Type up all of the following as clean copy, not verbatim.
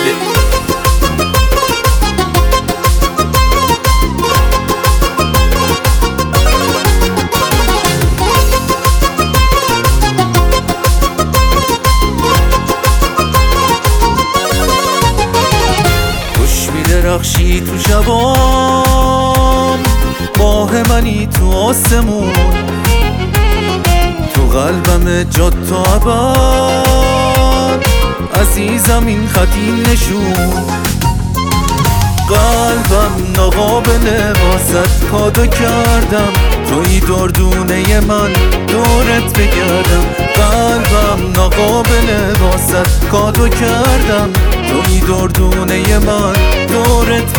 بده. خوش می‌درخشی تو شبام، ماه منی تو آسمون، تو قلبم جات تا ابد، عزیزم این خط این نشون. قلبم ناقابل واسط کادو کردم، توی دردونه من دورت بگردم. قلبم ناقابل واسط کادو کردم، توی دردونه من دورت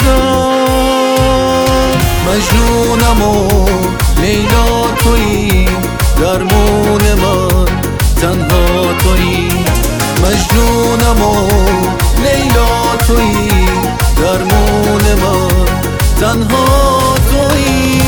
بگردم. مجنونم و لیلا تویی، درمون من تنها تویی. مجنونم و لیلا تویی، درمون من تنها تویی.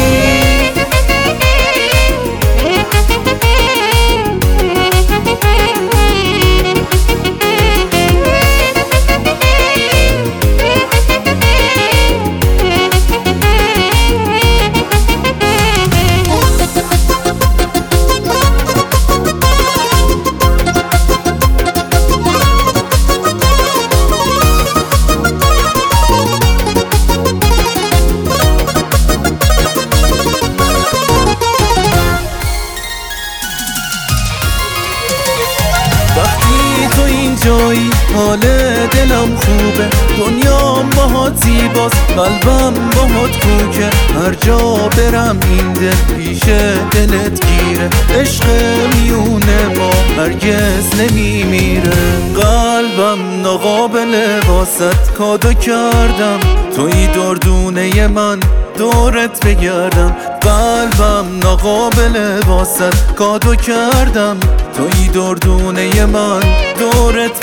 جایی حال دلم خوبه، دنیام باهات زیباست، قلبم باهات کوکه. هر جا برم این دل پیش دلت گیره، عشق میونه ما هرگز نمیمیره. قلبم ناقابل واسط کادو کردم، توی دردونه من دورت بگردم. قلبم ناقابل واسط کادو کردم، توی دردونه من دورت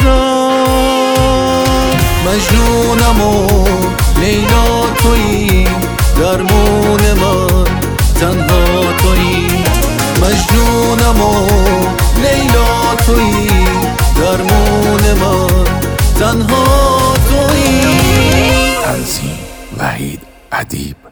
بگردم. مجنونم و لیلا تویی، درمون من تنها تویی. مجنونم و لیلا تویی، درمون من تنها تویی. تنظیم وحید ادیب.